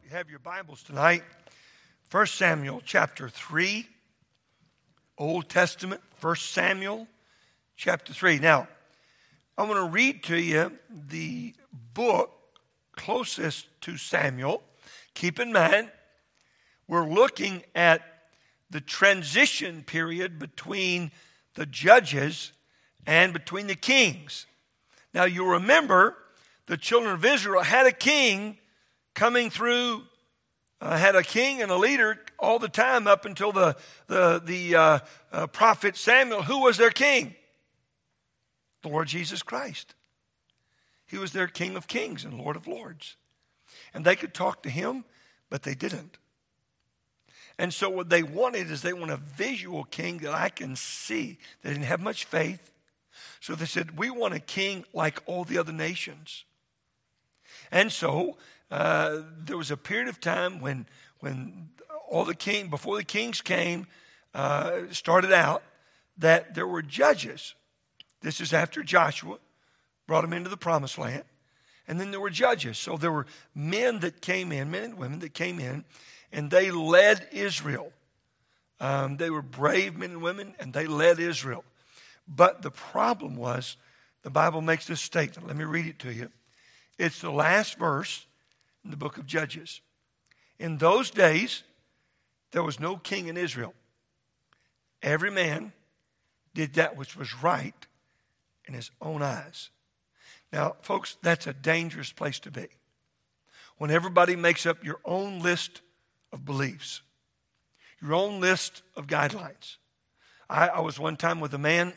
You have your Bibles tonight. 1 Samuel chapter 3, Old Testament, 1 Samuel chapter 3. Now, I want to read to you the book closest to Samuel. Keep in mind, we're looking at the transition period between the judges and between the kings. Now, you remember the children of Israel had a king coming through, had a king and a leader all the time up until the prophet Samuel. Who was their king? The Lord Jesus Christ. He was their King of Kings and Lord of Lords. And they could talk to him, but they didn't. And so what they wanted is they want a visual king that I can see. They didn't have much faith. So they said, we want a king like all the other nations. And so there was a period of time when before the kings came, started out, that there were judges. This is after Joshua brought them into the promised land. And then there were judges. So there were men and women that came in, and they led Israel. They were brave men and women, and they led Israel. But the problem was, the Bible makes this statement. Let me read it to you. It's the last verse in the book of Judges. In those days, there was no king in Israel. Every man did that which was right in his own eyes. Now, folks, that's a dangerous place to be. When everybody makes up your own list of beliefs, your own list of guidelines. I was one time with a man.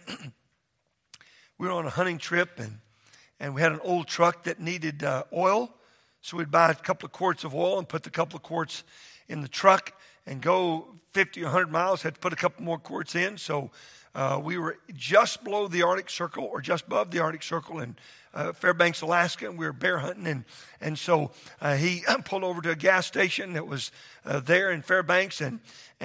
We were on a hunting trip, and we had an old truck that needed oil. So we'd buy a couple of quarts of oil and put the couple of quarts in the truck and go 50 or 100 miles, had to put a couple more quarts in. So we were just below the Arctic Circle, or just above the Arctic Circle in Fairbanks, Alaska, and we were bear hunting. And so he pulled over to a gas station that was there in Fairbanks, and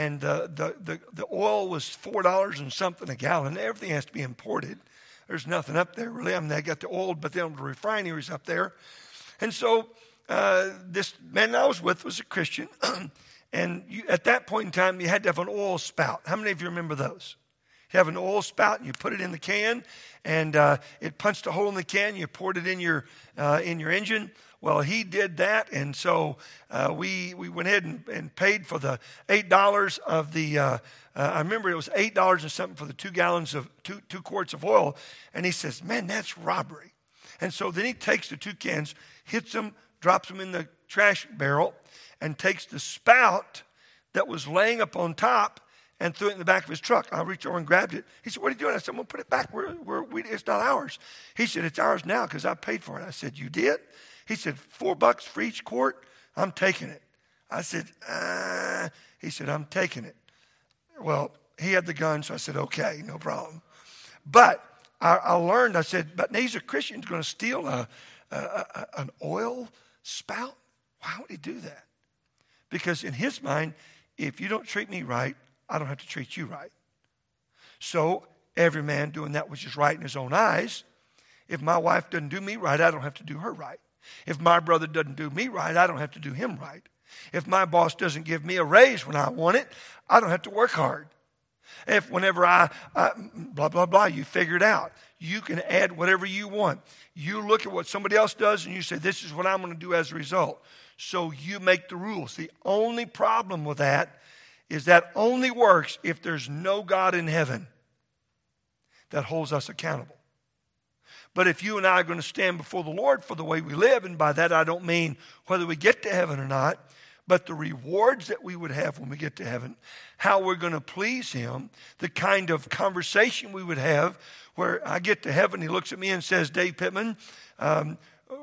the oil was $4 and something a gallon. Everything has to be imported. There's nothing up there, really. I mean, they got the oil, but then the refineries up there. And so this man I was with was a Christian. And at that point in time, you had to have an oil spout. How many of you remember those? You have an oil spout, and you put it in the can, and it punched a hole in the can. You poured it in your engine. Well, he did that, and so we went ahead and paid for the $8 of the. I remember it was $8 and something for the 2 gallons of two quarts of oil, and he says, "Man, that's robbery." And so then he takes the 2 cans, hits them, drops them in the trash barrel, and takes the spout that was laying up on top and threw it in the back of his truck. I reached over and grabbed it. He said, "What are you doing?" I said, "I'm going to put it back. It's not ours." He said, "It's ours now because I paid for it." I said, "You did?" He said, $4 for each quart. I'm taking it. I said, He said, "I'm taking it." Well, he had the gun, so I said, "Okay, no problem." But I learned, I said, but he's a Christian, going to steal an oil spout? Why would he do that? Because in his mind, if you don't treat me right, I don't have to treat you right. So every man doing that which is right in his own eyes. If my wife doesn't do me right, I don't have to do her right. If my brother doesn't do me right, I don't have to do him right. If my boss doesn't give me a raise when I want it, I don't have to work hard. If whenever I blah, blah, blah, you figure it out. You can add whatever you want. You look at what somebody else does and you say, this is what I'm going to do as a result. So you make the rules. The only problem with that is that only works if there's no God in heaven that holds us accountable. But if you and I are going to stand before the Lord for the way we live, and by that I don't mean whether we get to heaven or not, but the rewards that we would have when we get to heaven, how we're going to please him, the kind of conversation we would have where I get to heaven, he looks at me and says, "Dave Pittman, I'm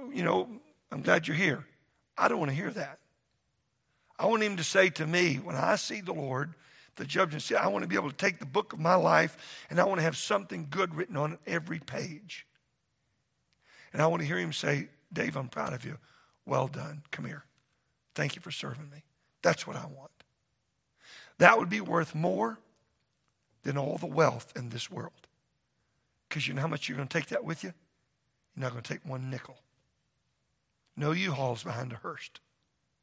glad you're here." I don't want to hear that. I want him to say to me, when I see the Lord, the judgment seat, I want to be able to take the book of my life and I want to have something good written on every page. And I want to hear him say, "Dave, I'm proud of you. Well done. Come here. Thank you for serving me." That's what I want. That would be worth more than all the wealth in this world. Because you know how much you're going to take that with you? You're not going to take one nickel. No U-Hauls behind a hearse.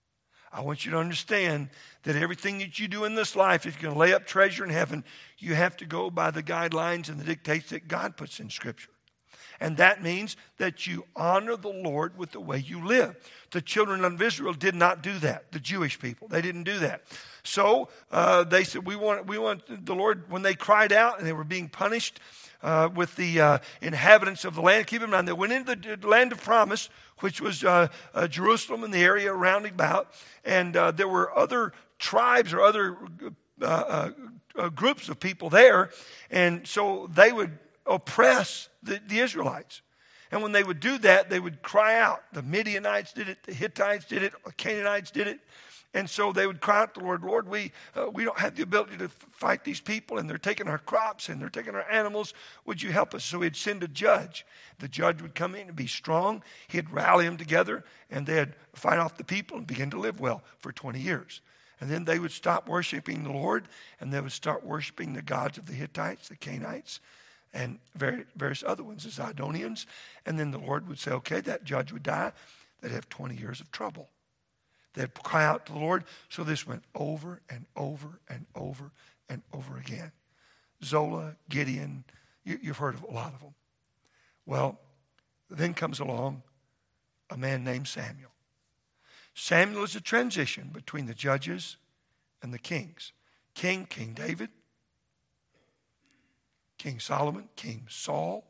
I want you to understand that everything that you do in this life, if you're going to lay up treasure in heaven, you have to go by the guidelines and the dictates that God puts in Scripture. And that means that you honor the Lord with the way you live. The children of Israel did not do that. The Jewish people, they didn't do that. So they said, we want the Lord, when they cried out and they were being punished with the inhabitants of the land. Keep in mind, they went into the land of promise, which was Jerusalem and the area round about. And there were other tribes or other groups of people there. And so they would oppress the Israelites. And when they would do that, they would cry out. The Midianites did it, the Hittites did it, the Canaanites did it. And so they would cry out to the Lord, Lord, we don't have the ability to fight these people, and they're taking our crops, and they're taking our animals. Would you help us? So he'd send a judge. The judge would come in and be strong. He'd rally them together, and they'd fight off the people and begin to live well for 20 years. And then they would stop worshiping the Lord, and they would start worshiping the gods of the Hittites, the Canaanites, and various other ones, the Zidonians. And then the Lord would say, okay, that judge would die. They'd have 20 years of trouble. They'd cry out to the Lord. So this went over and over and over and over again. Zola, Gideon, you've heard of a lot of them. Well, then comes along a man named Samuel. Samuel is a transition between the judges and the kings. King David, King Solomon, King Saul,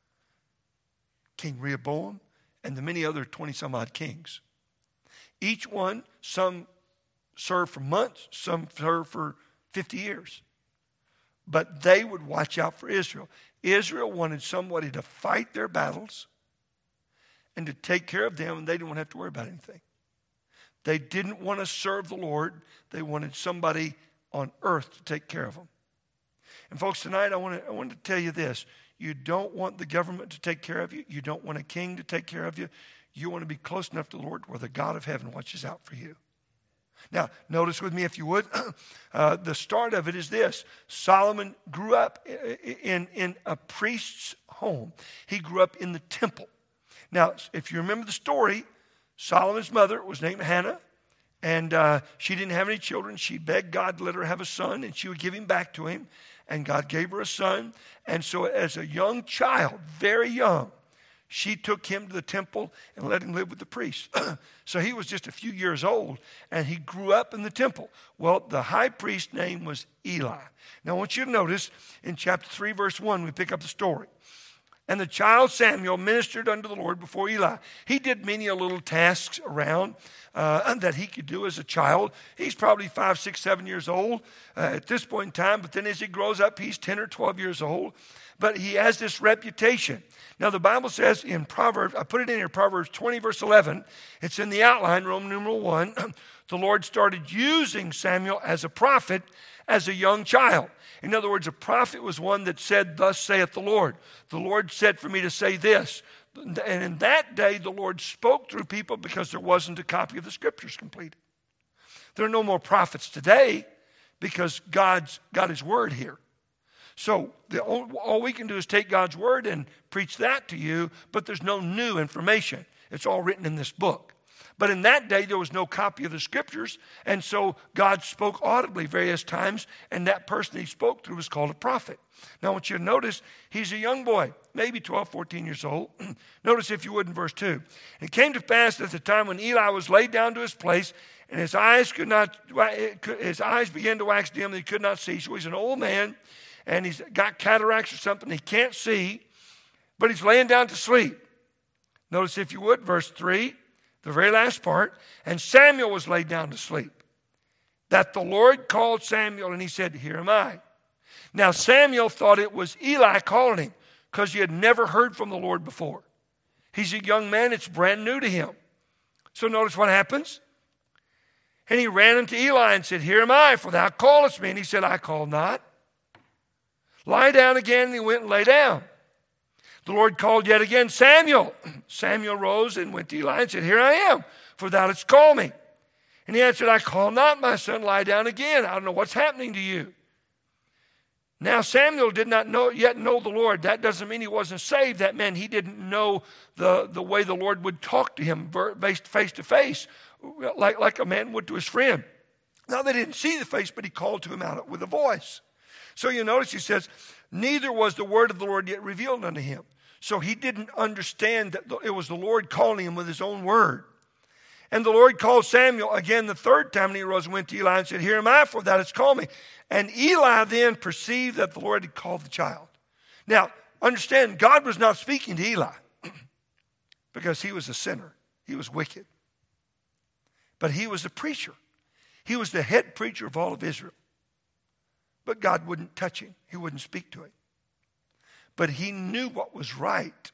King Rehoboam, and the many other 20-some-odd kings. Each one, some served for months, some served for 50 years. But they would watch out for Israel. Israel wanted somebody to fight their battles and to take care of them, and they didn't want to have to worry about anything. They didn't want to serve the Lord. They wanted somebody on earth to take care of them. And folks, tonight I want to tell you this. You don't want the government to take care of you. You don't want a king to take care of you. You want to be close enough to the Lord where the God of heaven watches out for you. Now, notice with me, if you would, the start of it is this. Solomon grew up in a priest's home. He grew up in the temple. Now, if you remember the story, Solomon's mother was named Hannah, and she didn't have any children. She begged God to let her have a son, and she would give him back to him. And God gave her a son. And so as a young child, very young, she took him to the temple and let him live with the priests. So he was just a few years old, and he grew up in the temple. Well, the high priest's name was Eli. Now, I want you to notice in chapter 3, verse 1, we pick up the story. And the child Samuel ministered unto the Lord before Eli. He did many a little tasks around that he could do as a child. He's probably 5, 6, 7 years old at this point in time. But then as he grows up, he's 10 or 12 years old. But he has this reputation. Now, the Bible says in Proverbs, I put it in here, Proverbs 20, verse 11. It's in the outline, Roman numeral 1. The Lord started using Samuel as a prophet as a young child. In other words, a prophet was one that said, thus saith the Lord. The Lord said for me to say this. And in that day, the Lord spoke through people because there wasn't a copy of the Scriptures completed. There are no more prophets today because God's got His Word here. So all we can do is take God's Word and preach that to you, but there's no new information. It's all written in this book. But in that day, there was no copy of the Scriptures, and so God spoke audibly various times, and that person He spoke through was called a prophet. Now, I want you to notice, he's a young boy, maybe 12, 14 years old. Notice, if you would, in verse 2. It came to pass at the time when Eli was laid down to his place, and his eyes began to wax dim, and he could not see. So he's an old man, and he's got cataracts or something. He can't see, but he's laying down to sleep. Notice, if you would, verse 3. The very last part, and Samuel was laid down to sleep. That the Lord called Samuel, and he said, here am I. Now Samuel thought it was Eli calling him because he had never heard from the Lord before. He's a young man, it's brand new to him. So notice what happens. And he ran unto Eli and said, here am I, for thou callest me. And he said, I call not. Lie down again, and he went and lay down. The Lord called yet again, Samuel. Samuel rose and went to Eli and said, here I am, for thou didst call me. And he answered, I call not, my son, lie down again. I don't know what's happening to you. Now Samuel did not yet know the Lord. That doesn't mean he wasn't saved. That meant he didn't know the way the Lord would talk to him face to face like a man would to his friend. Now they didn't see the face, but he called to him out with a voice. So you notice he says, neither was the word of the Lord yet revealed unto him. So he didn't understand that it was the Lord calling him with his own word. And the Lord called Samuel again the third time, and he arose and went to Eli and said, here am I, for thou hast called me. And Eli then perceived that the Lord had called the child. Now, understand, God was not speaking to Eli because he was a sinner. He was wicked. But he was a preacher. He was the head preacher of all of Israel. But God wouldn't touch him. He wouldn't speak to him. But he knew what was right.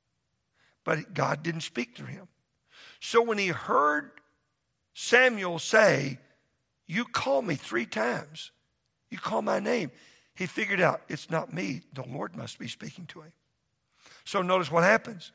But God didn't speak to him. So when he heard Samuel say, you call me 3 times. You call my name. He figured out, it's not me. The Lord must be speaking to him. So notice what happens.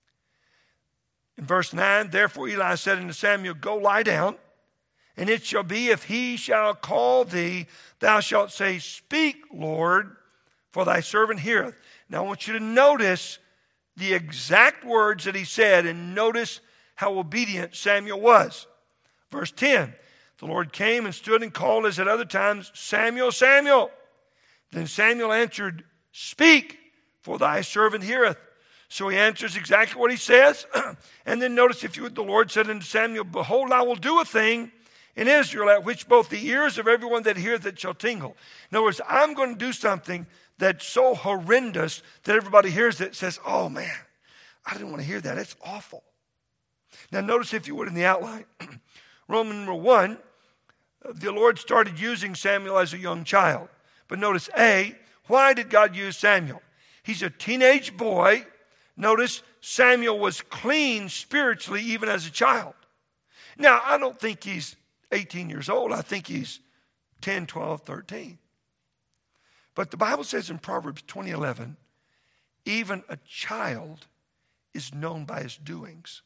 In verse 9, therefore Eli said unto Samuel, go lie down. And it shall be, if he shall call thee, thou shalt say, speak, Lord, for thy servant heareth. Now I want you to notice the exact words that he said, and notice how obedient Samuel was. Verse 10, the Lord came and stood and called as at other times, Samuel, Samuel. Then Samuel answered, speak, for thy servant heareth. So he answers exactly what he says. And then notice, the Lord said unto Samuel, behold, I will do a thing in Israel, at which both the ears of everyone that heareth it shall tingle. In other words, I'm going to do something that's so horrendous that everybody hears it says, oh man, I didn't want to hear that. It's awful. Now notice, if you would, in the outline, Roman number 1, the Lord started using Samuel as a young child. But notice, A, why did God use Samuel? He's a teenage boy. Notice, Samuel was clean spiritually even as a child. Now, I don't think he's 18 years old. I think he's 10, 12, 13. But the Bible says in Proverbs 20:11, even a child is known by his doings.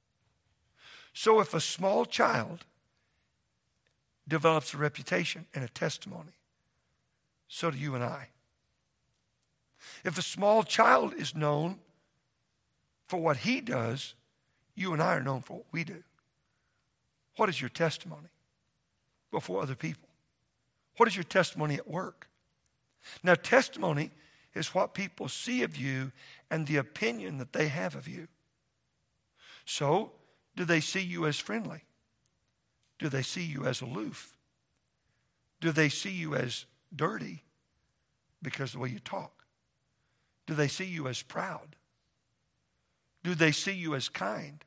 So if a small child develops a reputation and a testimony, so do you and I. If a small child is known for what he does, you and I are known for what we do. What is your testimony before other people? What is your testimony at work? Now, testimony is what people see of you and the opinion that they have of you. So, do they see you as friendly? Do they see you as aloof? Do they see you as dirty because of the way you talk? Do they see you as proud? Do they see you as kind?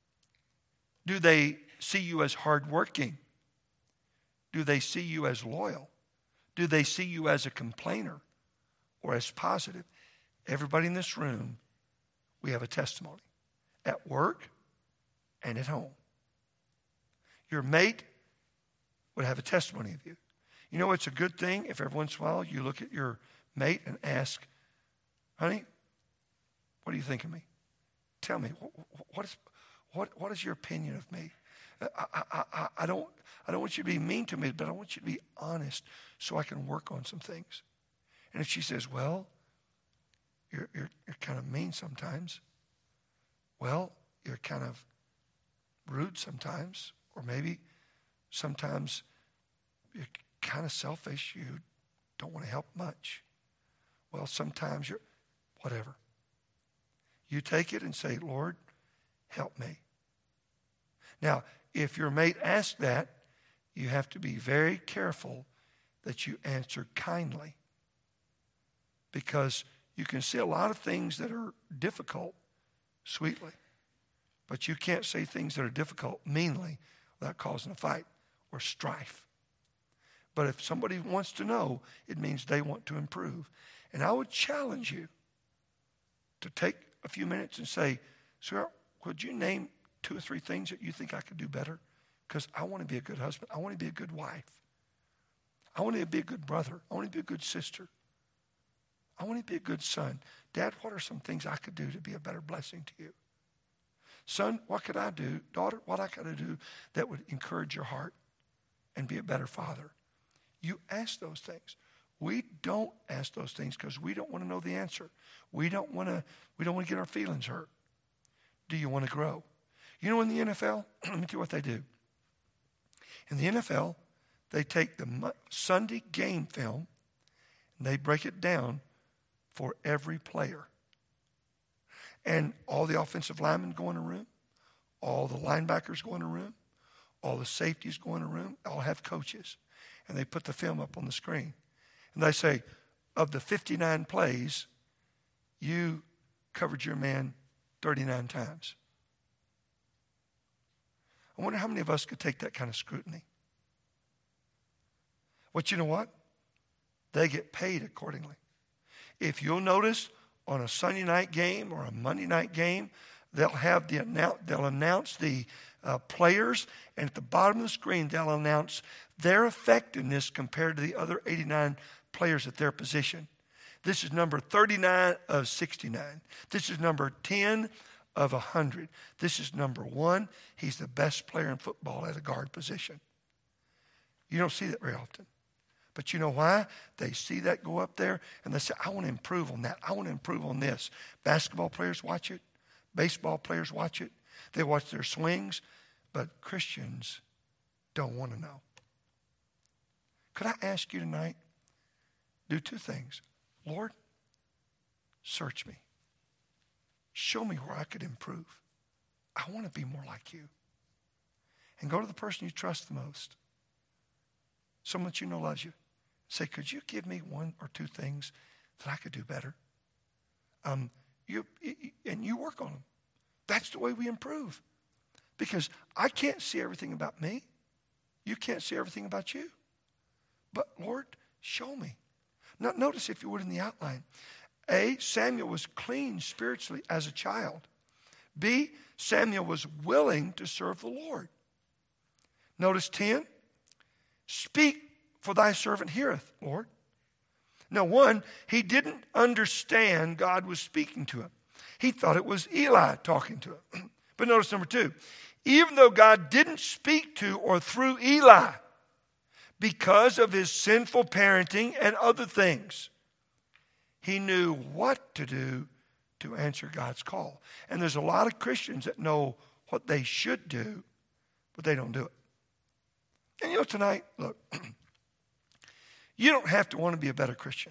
Do they see you as hardworking? Do they see you as loyal? Do they see you as a complainer or as positive? Everybody in this room, we have a testimony at work and at home. Your mate would have a testimony of you. You know, it's a good thing if every once in a while you look at your mate and ask, honey, what do you think of me? Tell me, what is your opinion of me? I don't want you to be mean to me, but I want you to be honest so I can work on some things. And if she says, well, you're kind of mean sometimes. Well, you're kind of rude sometimes. Or maybe sometimes you're kind of selfish. You don't want to help much. Well, sometimes you're whatever. You take it and say, Lord, help me. Now, if your mate asks that, you have to be very careful that you answer kindly. Because you can say a lot of things that are difficult sweetly. But you can't say things that are difficult meanly without causing a fight or strife. But if somebody wants to know, it means they want to improve. And I would challenge you to take a few minutes and say, sir, could you name 2 or 3 things that you think I could do better? Because I want to be a good husband. I want to be a good wife. I want to be a good brother. I want to be a good sister. I want to be a good son. Dad, what are some things I could do to be a better blessing to you? Son, what could I do? Daughter, what I could do that would encourage your heart and be a better father? You ask those things. We don't ask those things because we don't want to know the answer. We don't want to get our feelings hurt. Do you want to grow? You know, in the NFL, let me tell you what they do. In the NFL, they take the Sunday game film and they break it down for every player. And all the offensive linemen go in a room, all the linebackers go in a room, all the safeties go in a room, all have coaches. And they put the film up on the screen. And they say, of the 59 plays, you covered your man 39 times. I wonder how many of us could take that kind of scrutiny. But you know what? They get paid accordingly. If you'll notice, on a Sunday night game or a Monday night game, they'll announce the players, and at the bottom of the screen, they'll announce their effectiveness compared to the other 89 players at their position. This is number 39 of 69. This is number 10 of 100. This is number 1. He's the best player in football at a guard position. You don't see that very often. But you know why? They see that go up there and they say, I want to improve on that. I want to improve on this. Basketball players watch it. Baseball players watch it. They watch their swings. But Christians don't want to know. Could I ask you tonight, do 2 things. Lord, search me. Show me where I could improve. I want to be more like you. And go to the person you trust the most. Someone that you know loves you. Say, could you give me 1 or 2 things that I could do better? And you work on them. That's the way we improve. Because I can't see everything about me. You can't see everything about you. But Lord, show me. Now, notice, if you would, in the outline. A, Samuel was clean spiritually as a child. B, Samuel was willing to serve the Lord. Notice 10. Speak, for thy servant heareth, Lord. Now, 1, he didn't understand God was speaking to him. He thought it was Eli talking to him. But notice number 2. Even though God didn't speak to or through Eli because of his sinful parenting and other things, he knew what to do to answer God's call. And there's a lot of Christians that know what they should do, but they don't do it. And you know, tonight, look, you don't have to want to be a better Christian.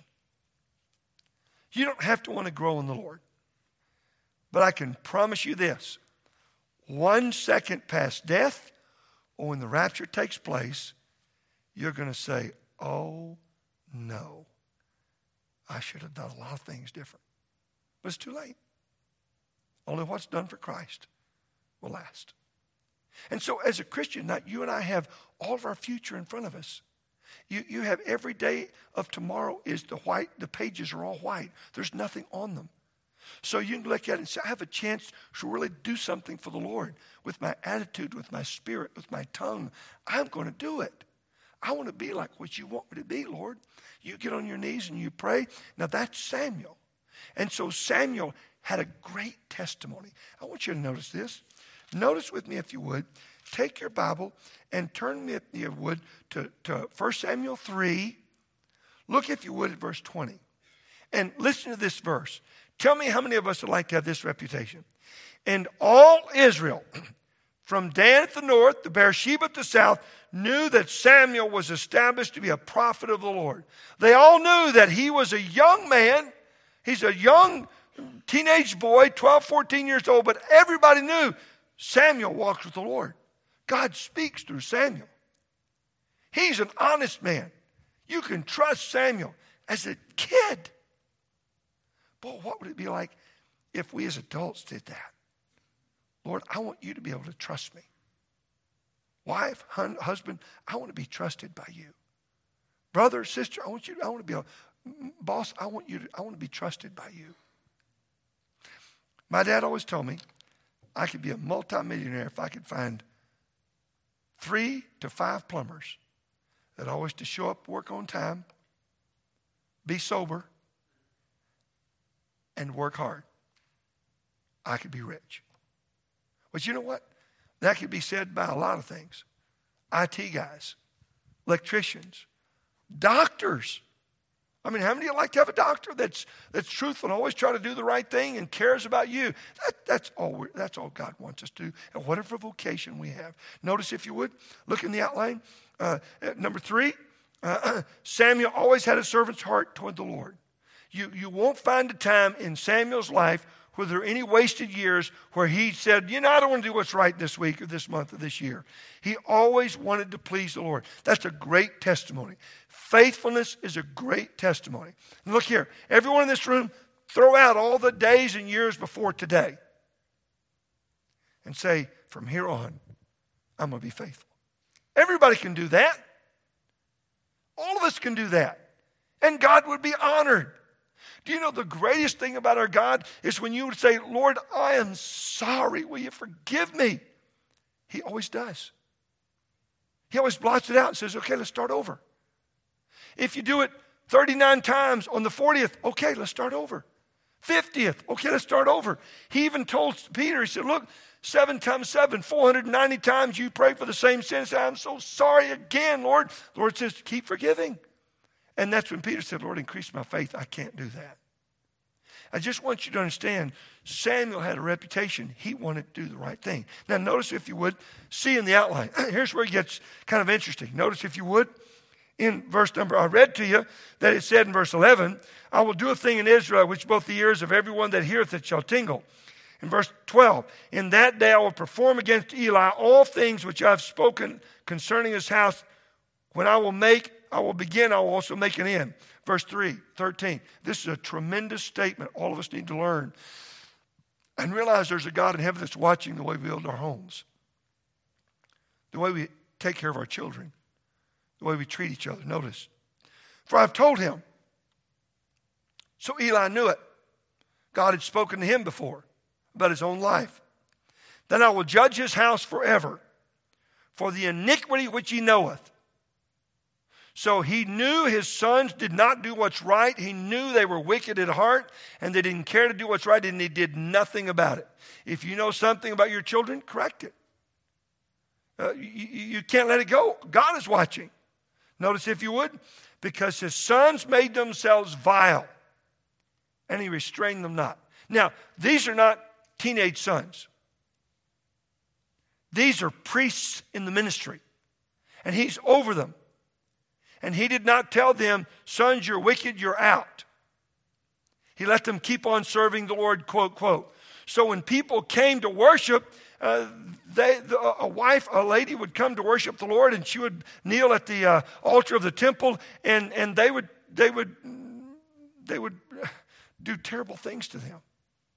You don't have to want to grow in the Lord. But I can promise you this. 1 second past death, or when the rapture takes place, you're going to say, oh, no. I should have done a lot of things different. But it's too late. Only what's done for Christ will last. And so as a Christian, not you and I have all of our future in front of us. You have every day of tomorrow is the pages are all white. There's nothing on them. So you can look at it and say, I have a chance to really do something for the Lord with my attitude, with my spirit, with my tongue. I'm going to do it. I want to be like what you want me to be, Lord. You get on your knees and you pray. Now that's Samuel. And so Samuel had a great testimony. I want you to notice this. Notice with me, if you would, take your Bible and turn me, if you would, to 1 Samuel 3. Look, if you would, at verse 20. And listen to this verse. Tell me how many of us would like to have this reputation. And all Israel, from Dan at the north to Beersheba at the south, knew that Samuel was established to be a prophet of the Lord. They all knew that he was a young man. He's a young teenage boy, 12, 14 years old, but everybody knew Samuel walks with the Lord. God speaks through Samuel. He's an honest man. You can trust Samuel as a kid. Boy, what would it be like if we as adults did that? Lord, I want you to be able to trust me. Wife, husband, I want to be trusted by you. Brother, sister, I want to be boss, I want to be trusted by you. My dad always told me I could be a multimillionaire if I could find 3 to 5 plumbers that always to show up, work on time, be sober, and work hard. I could be rich. But you know what? That could be said by a lot of things. IT guys, electricians, doctors. I mean, how many of you like to have a doctor that's truthful and always try to do the right thing and cares about you? That's all God wants us to do, and whatever vocation we have. Notice, if you would, look in the outline. Number 3, Samuel always had a servant's heart toward the Lord. You won't find a time in Samuel's life where there are any wasted years where he said, I don't want to do what's right this week or this month or this year. He always wanted to please the Lord. That's a great testimony. Faithfulness is a great testimony. And look here, everyone in this room, throw out all the days and years before today and say, from here on, I'm going to be faithful. Everybody can do that. All of us can do that. And God would be honored. Do you know the greatest thing about our God is when you would say, Lord, I am sorry. Will you forgive me? He always does. He always blots it out and says, okay, let's start over. If you do it 39 times on the 40th, okay, let's start over. 50th, okay, let's start over. He even told Peter, he said, look, 7 times 7, 490 times you pray for the same sin. He said, I'm so sorry again, Lord. The Lord says, keep forgiving. And that's when Peter said, Lord, increase my faith. I can't do that. I just want you to understand, Samuel had a reputation. He wanted to do the right thing. Now, notice, if you would, see in the outline. Here's where it gets kind of interesting. Notice, if you would, in verse number, I read to you that it said in verse 11, I will do a thing in Israel which both the ears of everyone that heareth it shall tingle. In verse 12, in that day I will perform against Eli all things which I have spoken concerning his house. When I will begin, I will also make an end. Verse 13. This is a tremendous statement all of us need to learn. And realize there's a God in heaven that's watching the way we build our homes, the way we take care of our children, the way we treat each other. Notice. For I've told him. So Eli knew it. God had spoken to him before about his own life. Then I will judge his house forever for the iniquity which he knoweth. So he knew his sons did not do what's right. He knew they were wicked at heart and they didn't care to do what's right, and he did nothing about it. If you know something about your children, correct it. You can't let it go. God is watching. Notice, if you would, because his sons made themselves vile and he restrained them not. Now, these are not teenage sons. These are priests in the ministry, and he's over them. And he did not tell them, sons, you're wicked, you're out. He let them keep on serving the Lord, quote, quote. So when people came to worship, a lady would come to worship the Lord, and she would kneel at the altar of the temple, and they would do terrible things to them.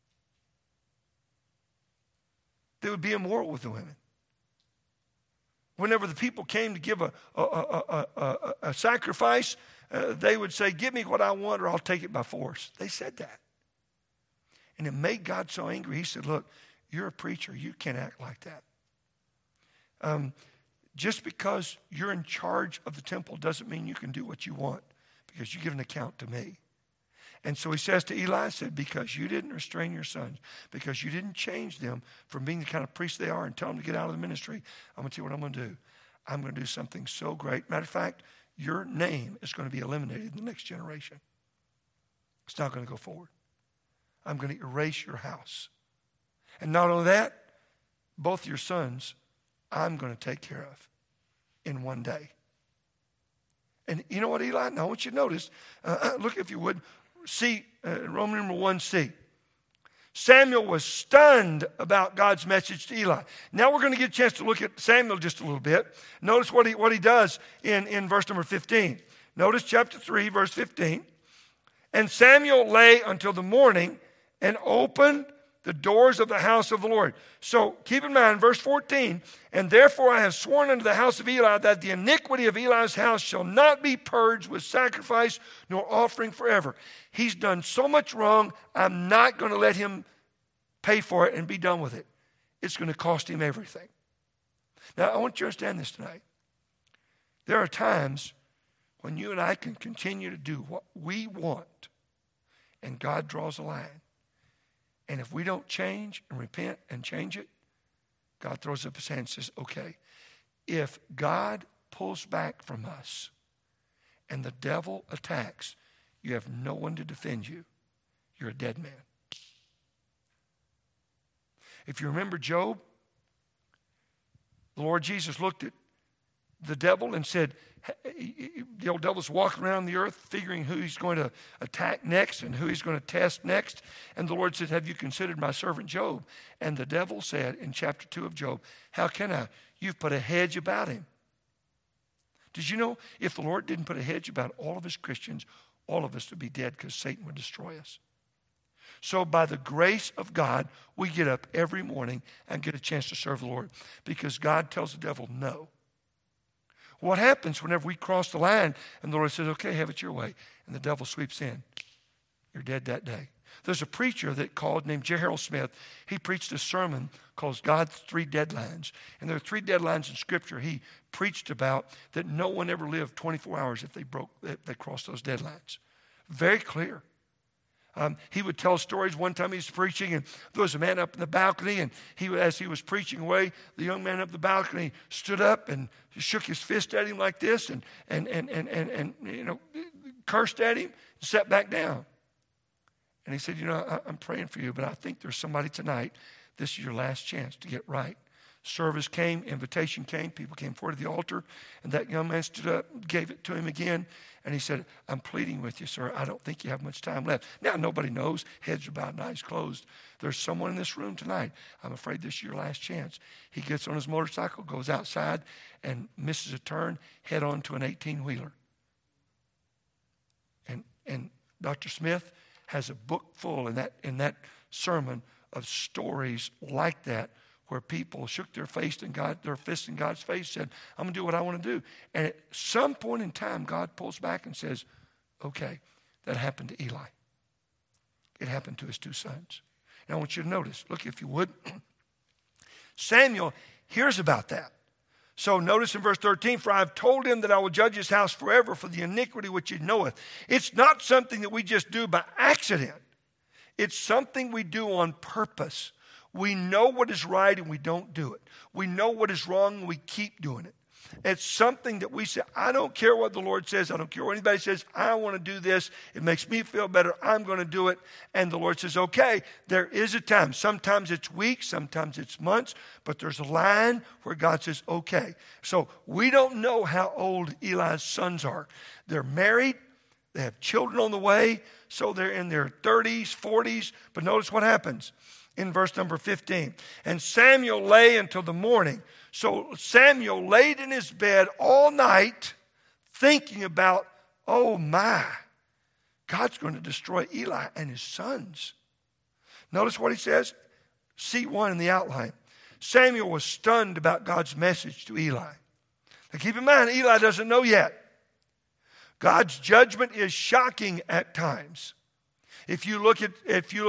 They would be immoral with the women. Whenever the people came to give a sacrifice, they would say, give me what I want or I'll take it by force. They said that. And it made God so angry. He said, look, you're a preacher. You can't act like that. Just because you're in charge of the temple doesn't mean you can do what you want, because you give an account to me. And so he says to Eli, said, because you didn't restrain your sons, because you didn't change them from being the kind of priests they are and tell them to get out of the ministry, I'm going to tell you what I'm going to do. I'm going to do something so great. Matter of fact, your name is going to be eliminated in the next generation. It's not going to go forward. I'm going to erase your house. And not only that, both your sons, I'm going to take care of in one day. And you know what, Eli? Now I want you to notice, look if you would, see, Roman number 1c. Samuel was stunned about God's message to Eli. Now we're going to get a chance to look at Samuel just a little bit. Notice what he does in verse number 15. Notice chapter 3, verse 15. And Samuel lay until the morning and opened the doors of the house of the Lord. So keep in mind, verse 14, and therefore I have sworn unto the house of Eli that the iniquity of Eli's house shall not be purged with sacrifice nor offering forever. He's done so much wrong, I'm not going to let him pay for it and be done with it. It's going to cost him everything. Now, I want you to understand this tonight. There are times when you and I can continue to do what we want, and God draws a line. And if we don't change and repent and change it, God throws up his hand and says, okay, if God pulls back from us and the devil attacks, you have no one to defend you. You're a dead man. If you remember Job, the Lord Jesus looked at the devil and said, the old devil's walking around the earth figuring who he's going to attack next and who he's going to test next. And the Lord said, have you considered my servant Job? And the devil said in chapter 2 of Job, how can I? You've put a hedge about him. Did you know if the Lord didn't put a hedge about all of us Christians, all of us would be dead because Satan would destroy us? So by the grace of God, we get up every morning and get a chance to serve the Lord because God tells the devil no. What happens whenever we cross the line and the Lord says, okay, have it your way, and the devil sweeps in? You're dead that day. There's a preacher named J. Harold Smith. He preached a sermon called God's Three Deadlines. And there are 3 deadlines in Scripture he preached about that no one ever lived 24 hours if they crossed those deadlines. Very clear. He would tell stories. One time he was preaching, and there was a man up in the balcony, and as he was preaching away, the young man up the balcony stood up and shook his fist at him like this, and cursed at him, and sat back down. And he said, I'm praying for you, but I think there's somebody tonight. This is your last chance to get right. Service came, invitation came, people came forward to the altar, and that young man stood up, gave it to him again, and he said, I'm pleading with you, sir. I don't think you have much time left. Now, nobody knows. Heads are bowed and eyes closed. There's someone in this room tonight. I'm afraid this is your last chance. He gets on his motorcycle, goes outside, and misses a turn, head on to an 18-wheeler. And Dr. Smith has a book full in that sermon of stories like that, where people shook their fist in God's face, said, I'm going to do what I want to do. And at some point in time, God pulls back and says, okay, that happened to Eli. It happened to his 2 sons. Now I want you to notice, look if you would, Samuel hears about that. So notice in verse 13, for I have told him that I will judge his house forever for the iniquity which he knoweth. It's not something that we just do by accident. It's something we do on purpose. We know what is right and we don't do it. We know what is wrong and we keep doing it. It's something that we say, I don't care what the Lord says. I don't care what anybody says. I want to do this. It makes me feel better. I'm going to do it. And the Lord says, okay, there is a time. Sometimes it's weeks. Sometimes it's months. But there's a line where God says, okay. So we don't know how old Eli's sons are. They're married. They have children on the way. So they're in their 30s, 40s. But notice what happens in verse number 15. And Samuel lay until the morning. So Samuel laid in his bed all night thinking about, oh my, God's going to destroy Eli and his sons. Notice what he says, C1 in the outline. Samuel was stunned about God's message to Eli. Now keep in mind, Eli doesn't know yet. God's judgment is shocking at times. If you look at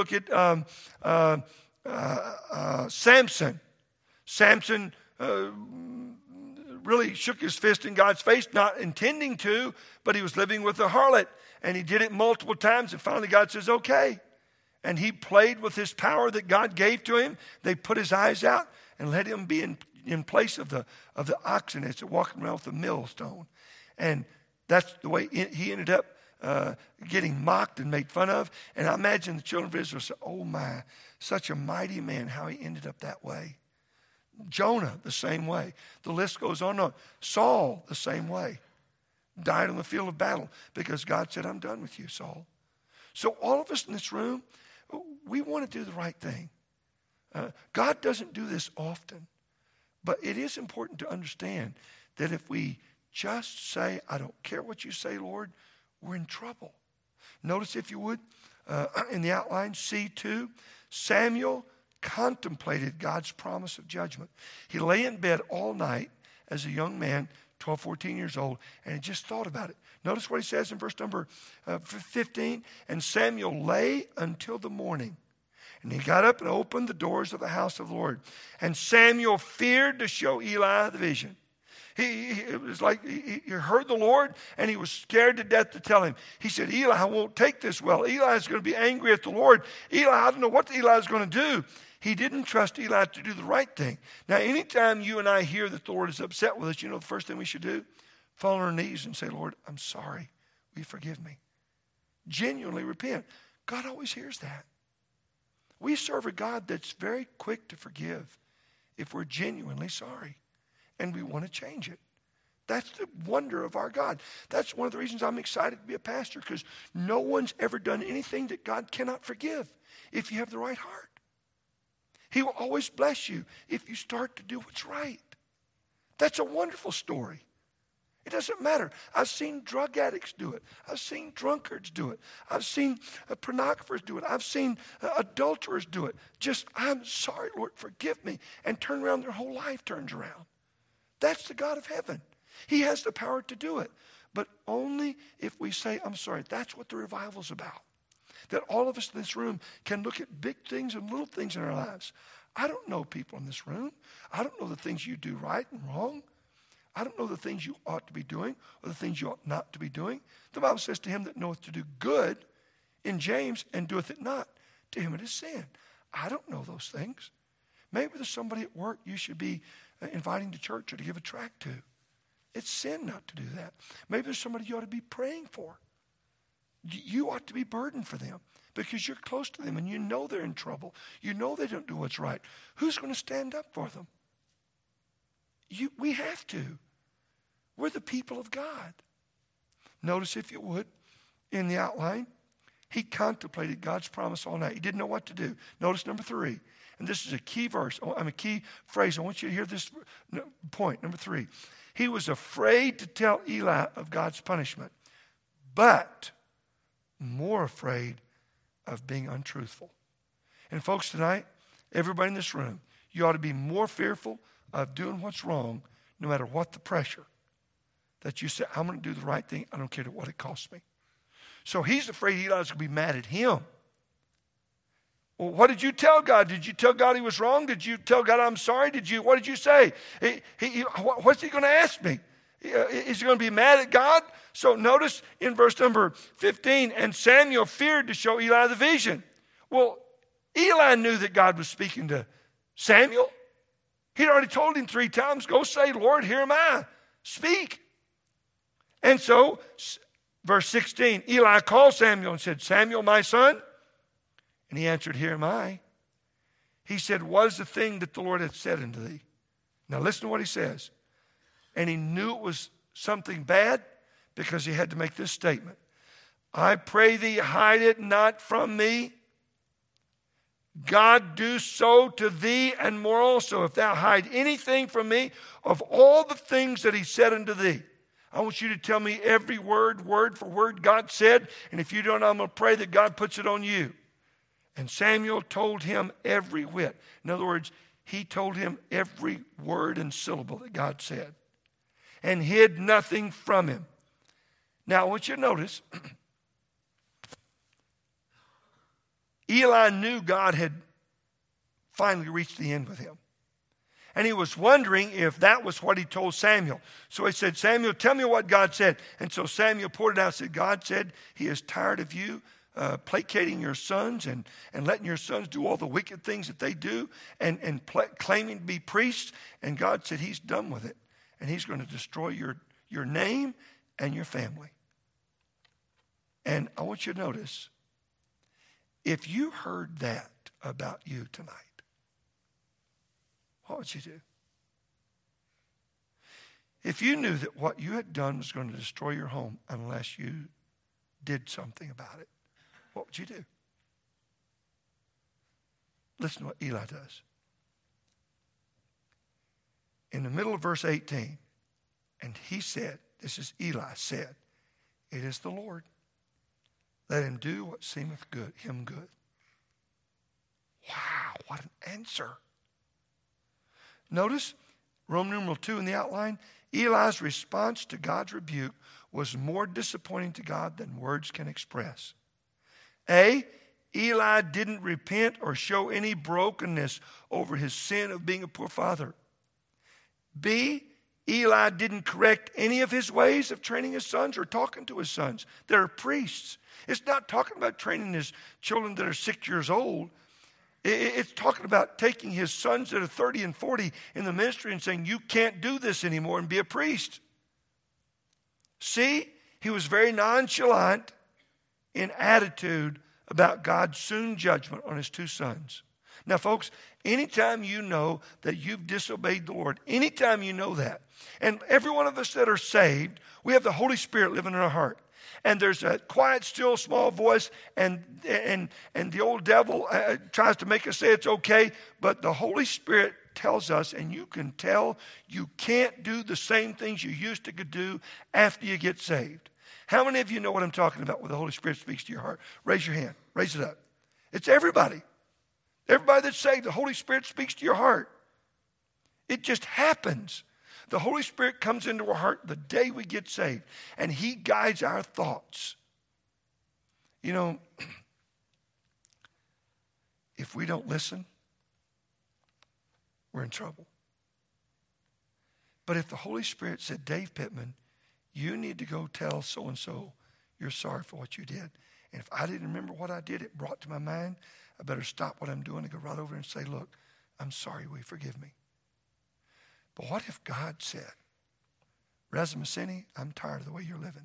Samson really shook his fist in God's face, not intending to, but he was living with a harlot, and he did it multiple times, and finally God says, okay. And he played with his power that God gave to him. They put his eyes out and let him be in place of the oxen as they're walking around with a millstone. And that's the way he ended up getting mocked and made fun of. And I imagine the children of Israel said, oh my, such a mighty man, how he ended up that way. Jonah, the same way. The list goes on and on. Saul, the same way. Died on the field of battle because God said, I'm done with you, Saul. So all of us in this room, we want to do the right thing. God doesn't do this often. But it is important to understand that if we just say, I don't care what you say, Lord, we're in trouble. Notice, if you would, in the outline, C2, Samuel contemplated God's promise of judgment. He lay in bed all night as a young man, 12, 14 years old, and he just thought about it. Notice what he says in verse number 15. And Samuel lay until the morning. And he got up and opened the doors of the house of the Lord. And Samuel feared to show Eli the vision. It was like he heard the Lord and he was scared to death to tell him. He said, Eli won't take this well. Eli is going to be angry at the Lord. Eli, I don't know what Eli is going to do. He didn't trust Eli to do the right thing. Now, anytime you and I hear that the Lord is upset with us, you know the first thing we should do? Fall on our knees and say, Lord, I'm sorry. Will you forgive me? genuinely repent. God always hears that. We serve a God that's very quick to forgive if we're genuinely sorry and we want to change it. That's the wonder of our God. That's one of the reasons I'm excited to be a pastor, because no one's ever done anything that God cannot forgive if you have the right heart. He will always bless you if you start to do what's right. That's a wonderful story. It doesn't matter. I've seen drug addicts do it. I've seen drunkards do it. I've seen pornographers do it. I've seen adulterers do it. Just, I'm sorry, Lord, forgive me. And turn around, their whole life turns around. That's the God of heaven. He has the power to do it. But only if we say, I'm sorry. That's what the revival's about. That all of us in this room can look at big things and little things in our lives. I don't know people in this room. I don't know the things you do right and wrong. I don't know the things you ought to be doing or the things you ought not to be doing. The Bible says, to him that knoweth to do good in James and doeth it not, to him it is sin. I don't know those things. Maybe there's somebody at work you should be inviting to church or to give a tract to. It's sin not to do that. Maybe there's somebody you ought to be praying for. You ought to be burdened for them because you're close to them and you know they're in trouble. You know they don't do what's right. Who's going to stand up for them? We have to. We're the people of God. Notice, if you would, in the outline, he contemplated God's promise all night. He didn't know what to do. Notice number 3. And this is a key verse. A key phrase. I want you to hear this point. Number 3. He was afraid to tell Eli of God's punishment, but more afraid of being untruthful. And folks, tonight, everybody in this room, you ought to be more fearful of doing what's wrong, no matter what the pressure, that you say, I'm going to do the right thing. I don't care what it costs me. So he's afraid Eli's going to be mad at him. Well, what did you tell God? Did you tell God he was wrong? Did you tell God I'm sorry? What did you say? What's he going to ask me? Is he going to be mad at God? So notice in verse number 15, and Samuel feared to show Eli the vision. Well, Eli knew that God was speaking to Samuel. He'd already told him 3 times, go say, Lord, here am I. Speak. And so, verse 16, Eli called Samuel and said, Samuel, my son? And he answered, here am I. He said, what is the thing that the Lord hath said unto thee? Now listen to what he says. And he knew it was something bad because he had to make this statement. I pray thee, hide it not from me. God do so to thee and more also, if thou hide anything from me of all the things that he said unto thee. I want you to tell me every word for word God said. And if you don't, I'm going to pray that God puts it on you. And Samuel told him every whit. In other words, he told him every word and syllable that God said. And hid nothing from him. Now, I want you to notice, Eli knew God had finally reached the end with him. And he was wondering if that was what he told Samuel. So he said, Samuel, tell me what God said. And so Samuel poured it out and said, God said he is tired of you placating your sons and letting your sons do all the wicked things that they do and claiming to be priests. And God said he's done with it. And he's going to destroy your name and your family. And I want you to notice, if you heard that about you tonight, what would you do? If you knew that what you had done was going to destroy your home unless you did something about it, what would you do? Listen to what Eli does. In the middle of verse 18, and he said, this is Eli said, it is the Lord. Let him do what seemeth him good. Wow, what an answer. Notice, Roman numeral 2 in the outline, Eli's response to God's rebuke was more disappointing to God than words can express. A, Eli didn't repent or show any brokenness over his sin of being a poor father. B, Eli didn't correct any of his ways of training his sons or talking to his sons. They're priests. It's not talking about training his children that are 6 years old. It's talking about taking his sons that are 30 and 40 in the ministry and saying, you can't do this anymore and be a priest. C, he was very nonchalant in attitude about God's soon judgment on his two sons. Now, folks, anytime you know that you've disobeyed the Lord, anytime you know that, and every one of us that are saved, we have the Holy Spirit living in our heart. And there's a quiet, still, small voice, and the old devil tries to make us say it's okay, but the Holy Spirit tells us, and you can tell you can't do the same things you used to do after you get saved. How many of you know what I'm talking about when the Holy Spirit speaks to your heart? Raise your hand. Raise it up. It's everybody. Everybody that's saved, the Holy Spirit speaks to your heart. It just happens. The Holy Spirit comes into our heart the day we get saved, and he guides our thoughts. You know, if we don't listen, we're in trouble. But if the Holy Spirit said, Dave Pittman, you need to go tell so-and-so you're sorry for what you did. And if I didn't remember what I did, it brought to my mind, I better stop what I'm doing and go right over and say, look, I'm sorry, will you forgive me? But what if God said, Reza Massini, I'm tired of the way you're living.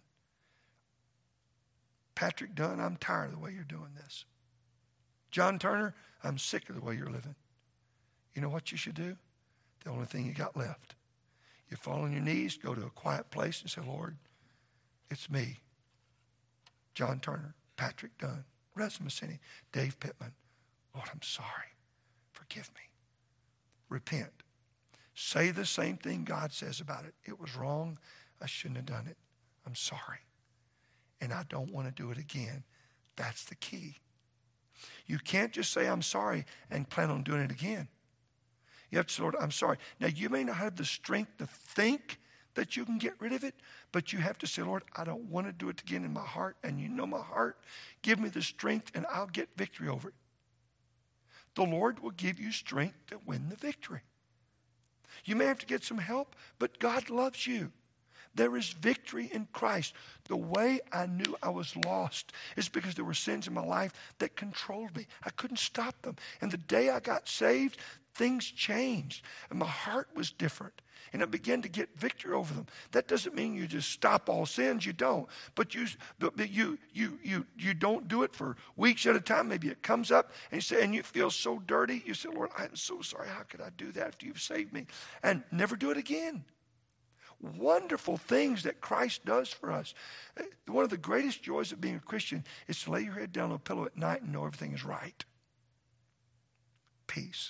Patrick Dunn, I'm tired of the way you're doing this. John Turner, I'm sick of the way you're living. You know what you should do? The only thing you got left. You fall on your knees, go to a quiet place and say, Lord, it's me, John Turner, Patrick Dunn, Reza Massini, Dave Pittman. Lord, I'm sorry. Forgive me. Repent. Say the same thing God says about it. It was wrong. I shouldn't have done it. I'm sorry. And I don't want to do it again. That's the key. You can't just say, I'm sorry, and plan on doing it again. You have to say, Lord, I'm sorry. Now, you may not have the strength to think that you can get rid of it, but you have to say, Lord, I don't want to do it again in my heart, and you know my heart. Give me the strength, and I'll get victory over it. The Lord will give you strength to win the victory. You may have to get some help, but God loves you. There is victory in Christ. The way I knew I was lost is because there were sins in my life that controlled me. I couldn't stop them. And the day I got saved, things changed. And my heart was different. And I began to get victory over them. That doesn't mean you just stop all sins. You don't. But you don't do it for weeks at a time. Maybe it comes up and you say, and you feel so dirty. You say, Lord, I'm so sorry. How could I do that after you've saved me? And never do it again. Wonderful things that Christ does for us. One of the greatest joys of being a Christian is to lay your head down on a pillow at night and know everything is right. Peace.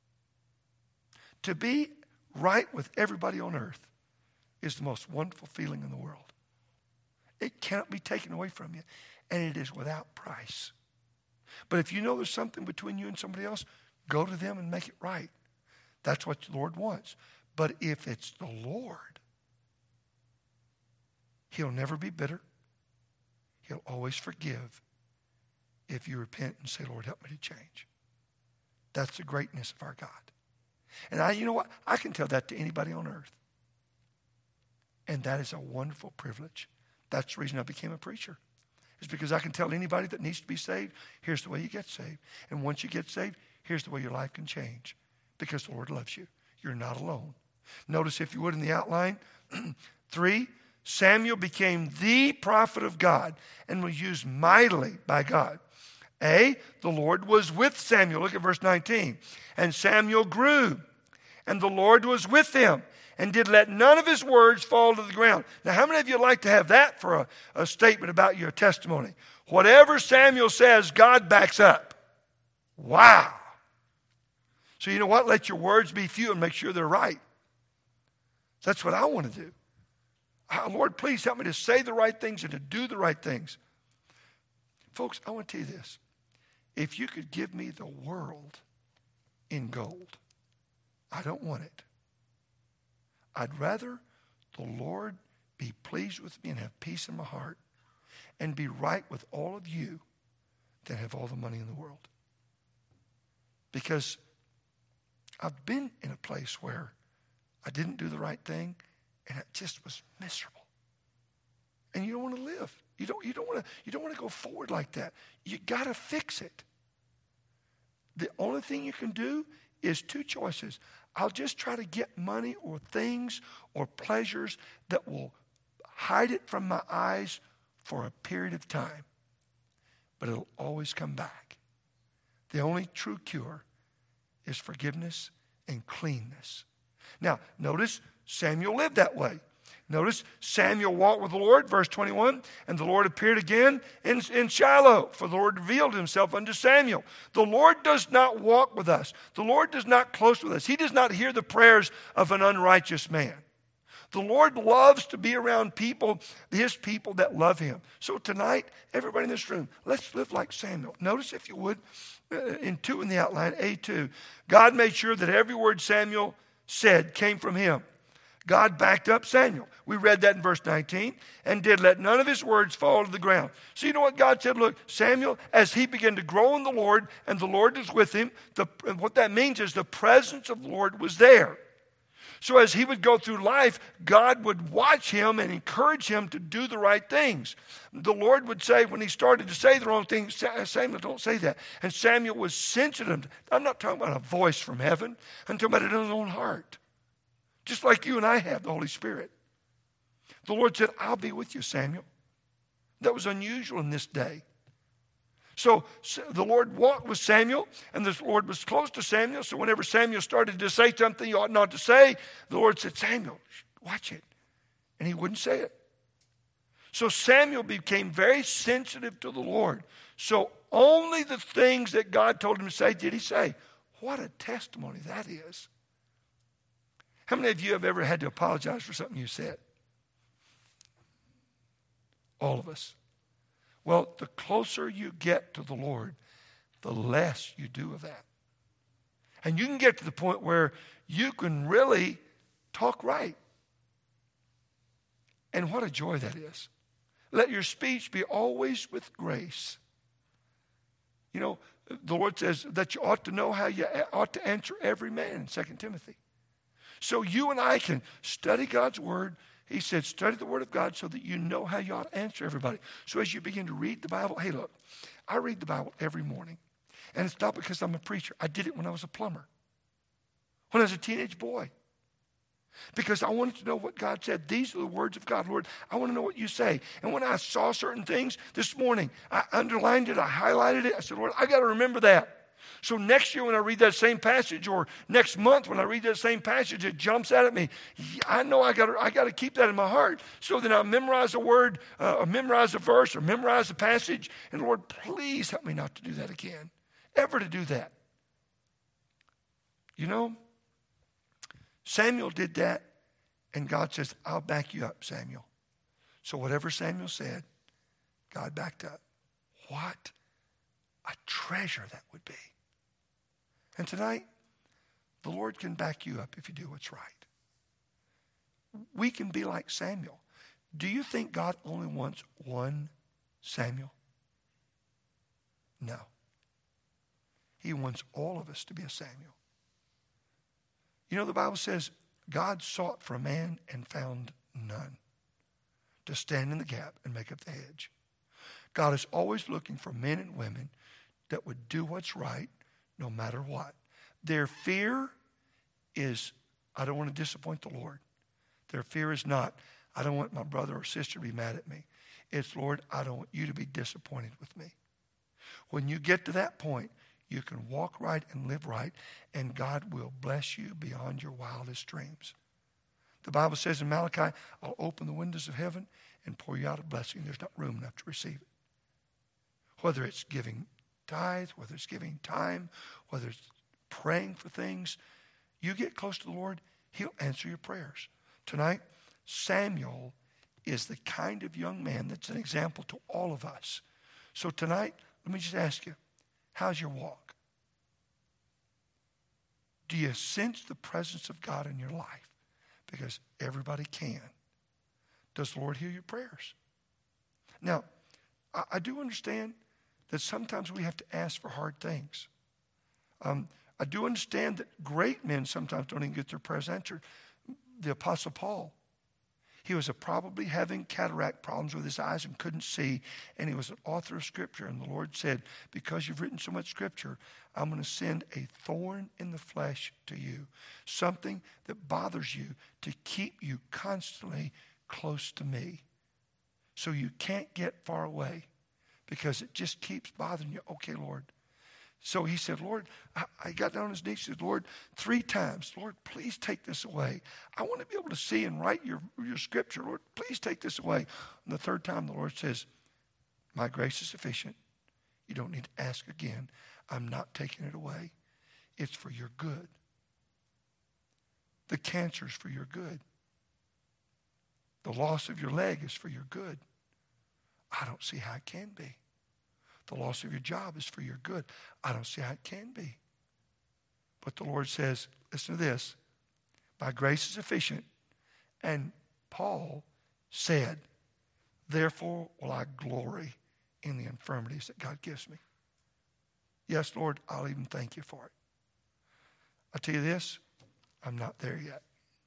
To be right with everybody on earth is the most wonderful feeling in the world. It cannot be taken away from you, and it is without price. But if you know there's something between you and somebody else, go to them and make it right. That's what the Lord wants. But if it's the Lord, He'll never be bitter. He'll always forgive if you repent and say, Lord, help me to change. That's the greatness of our God. And you know what? I can tell that to anybody on earth. And that is a wonderful privilege. That's the reason I became a preacher. It's because I can tell anybody that needs to be saved, here's the way you get saved. And once you get saved, here's the way your life can change. Because the Lord loves you. You're not alone. Notice, if you would, in the outline, 3, Samuel became the prophet of God and was used mightily by God. A, the Lord was with Samuel. Look at verse 19. And Samuel grew, and the Lord was with him, and did let none of his words fall to the ground. Now, how many of you like to have that for a statement about your testimony? Whatever Samuel says, God backs up. Wow. So you know what? Let your words be few and make sure they're right. That's what I want to do. Lord, please help me to say the right things and to do the right things. Folks, I want to tell you this. If you could give me the world in gold, I don't want it. I'd rather the Lord be pleased with me and have peace in my heart and be right with all of you than have all the money in the world. Because I've been in a place where I didn't do the right thing and it just was miserable. And you don't want to live. You don't want to go forward like that. You got to fix it. The only thing you can do is 2 choices. I'll just try to get money or things or pleasures that will hide it from my eyes for a period of time. but it'll always come back. The only true cure is forgiveness and cleanness. Now, notice Samuel lived that way. Notice Samuel walked with the Lord, verse 21, and the Lord appeared again in Shiloh, for the Lord revealed himself unto Samuel. The Lord does not walk with us. The Lord does not close with us. He does not hear the prayers of an unrighteous man. The Lord loves to be around people, his people that love him. So tonight, everybody in this room, let's live like Samuel. Notice, if you would, in 2 in the outline, A2, God made sure that every word Samuel said came from him. God backed up Samuel. We read that in verse 19. And did let none of his words fall to the ground. So you know what God said? Look, Samuel, as he began to grow in the Lord, and the Lord is with him, what that means is the presence of the Lord was there. So as he would go through life, God would watch him and encourage him to do the right things. The Lord would say, when he started to say the wrong thing, Samuel, don't say that. And Samuel was sensitive. I'm not talking about a voice from heaven. I'm talking about it in his own heart. Just like you and I have the Holy Spirit. The Lord said, I'll be with you, Samuel. That was unusual in this day. So the Lord walked with Samuel, and the Lord was close to Samuel. So whenever Samuel started to say something he ought not to say, the Lord said, Samuel, watch it. And he wouldn't say it. So Samuel became very sensitive to the Lord. So only the things that God told him to say did he say. What a testimony that is. How many of you have ever had to apologize for something you said? All of us. Well, the closer you get to the Lord, the less you do of that. And you can get to the point where you can really talk right. And what a joy that is. Let your speech be always with grace. You know, the Lord says that you ought to know how you ought to answer every man in 2 Timothy. So you and I can study God's word. He said, study the word of God so that you know how you ought to answer everybody. So as you begin to read the Bible, hey, look, I read the Bible every morning. And it's not because I'm a preacher. I did it when I was a plumber, when I was a teenage boy. Because I wanted to know what God said. These are the words of God. Lord, I want to know what you say. And when I saw certain things this morning, I underlined it, I highlighted it. I said, Lord, I got to remember that. So next year when I read that same passage, or next month when I read that same passage, it jumps out at me. I know I got to keep that in my heart. So then I memorize a word, or memorize a verse, or memorize a passage. And Lord, please help me not to do that again. Ever to do that. You know, Samuel did that, and God says, I'll back you up, Samuel. So whatever Samuel said, God backed up. What a treasure that would be. And tonight, the Lord can back you up if you do what's right. We can be like Samuel. Do you think God only wants one Samuel? No. He wants all of us to be a Samuel. You know, the Bible says God sought for a man and found none to stand in the gap and make up the hedge. God is always looking for men and women that would do what's right no matter what. Their fear is, I don't want to disappoint the Lord. Their fear is not, I don't want my brother or sister to be mad at me. It's, Lord, I don't want you to be disappointed with me. When you get to that point, you can walk right and live right, and God will bless you beyond your wildest dreams. The Bible says in Malachi, I'll open the windows of heaven and pour you out a blessing. There's not room enough to receive it. Whether it's giving tithe, whether it's giving time, whether it's praying for things, you get close to the Lord, he'll answer your prayers. Tonight, Samuel is the kind of young man that's an example to all of us. So tonight, let me just ask you, how's your walk? Do you sense the presence of God in your life? Because everybody can. Does the Lord hear your prayers? Now, I do understand that sometimes we have to ask for hard things. I do understand that great men sometimes don't even get their prayers answered. The Apostle Paul, he was probably having cataract problems with his eyes and couldn't see, and he was an author of Scripture, and the Lord said, because you've written so much Scripture, I'm going to send a thorn in the flesh to you, something that bothers you to keep you constantly close to me, so you can't get far away. because it just keeps bothering you. Okay, Lord. So he said, Lord, I got down on his knees. He said, Lord, 3 times, Lord, please take this away. I want to be able to see and write your scripture. Lord, please take this away. And the 3rd time, the Lord says, my grace is sufficient. You don't need to ask again. I'm not taking it away. It's for your good. The cancer is for your good. The loss of your leg is for your good. I don't see how it can be. The loss of your job is for your good. I don't see how it can be. But the Lord says, listen to this. My grace is sufficient. And Paul said, therefore will I glory in the infirmities that God gives me. Yes, Lord, I'll even thank you for it. I tell you this, I'm not there yet.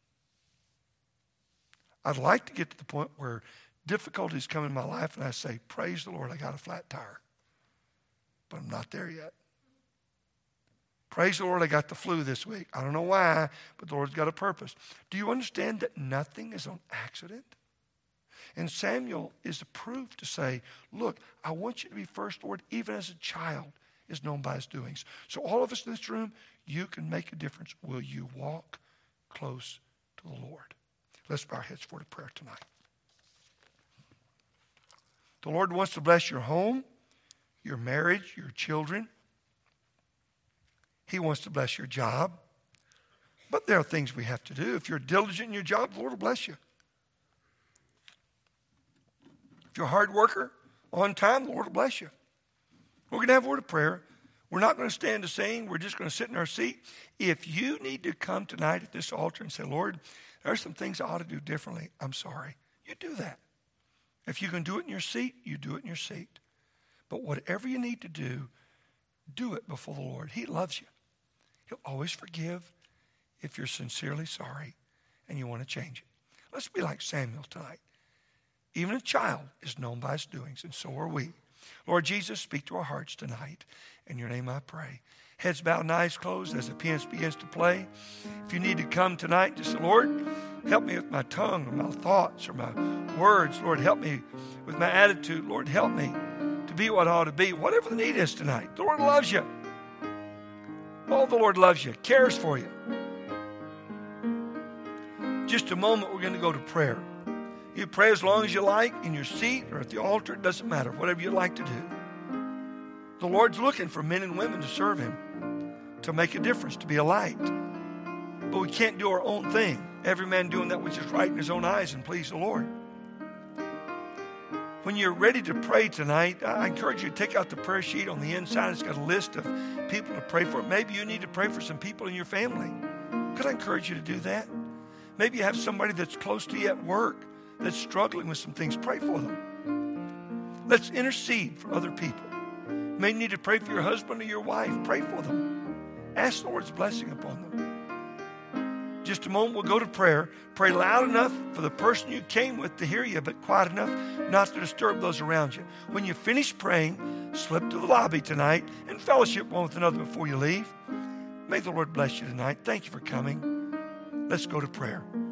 I'd like to get to the point where difficulties come in my life and I say, praise the Lord, I got a flat tire. But I'm not there yet. Praise the Lord, I got the flu this week. I don't know why, but the Lord's got a purpose. Do you understand that nothing is on accident? And Samuel is approved to say, look, I want you to be first, Lord, even as a child is known by his doings. So all of us in this room, you can make a difference. Will you walk close to the Lord? Let's bow our heads for prayer tonight. The Lord wants to bless your home, your marriage, your children. He wants to bless your job. But there are things we have to do. If you're diligent in your job, the Lord will bless you. If you're a hard worker, on time, the Lord will bless you. We're going to have a word of prayer. We're not going to stand to sing. We're just going to sit in our seat. If you need to come tonight at this altar and say, Lord, there are some things I ought to do differently, I'm sorry. You do that. If you can do it in your seat, you do it in your seat. But whatever you need to do it before the Lord. He loves you. He'll always forgive if you're sincerely sorry and you want to change it. Let's be like Samuel tonight. Even a child is known by his doings, and so are we. Lord Jesus, speak to our hearts tonight. In your name I pray. Heads bowed and eyes closed as the pianist begins to play. If you need to come tonight, just say, Lord, help me with my tongue or my thoughts or my words. Lord, help me with my attitude. Lord, help me to be what I ought to be. Whatever the need is tonight, the Lord loves you. Oh, the Lord loves you, cares for you. Just a moment, we're going to go to prayer. You pray as long as you like, in your seat or at the altar, it doesn't matter, whatever you like to do. The Lord's looking for men and women to serve him, to make a difference, to be a light. But we can't do our own thing. Every man doing that which is right in his own eyes and please the Lord. When you're ready to pray tonight, I encourage you to take out the prayer sheet on the inside. It's got a list of people to pray for. Maybe you need to pray for some people in your family. Could I encourage you to do that? Maybe you have somebody that's close to you at work that's struggling with some things. Pray for them. Let's intercede for other people. You may need to pray for your husband or your wife. Pray for them. Ask the Lord's blessing upon them. Just a moment, we'll go to prayer. Pray loud enough for the person you came with to hear you, but quiet enough not to disturb those around you. When you finish praying, slip to the lobby tonight and fellowship one with another before you leave. May the Lord bless you tonight. Thank you for coming. Let's go to prayer.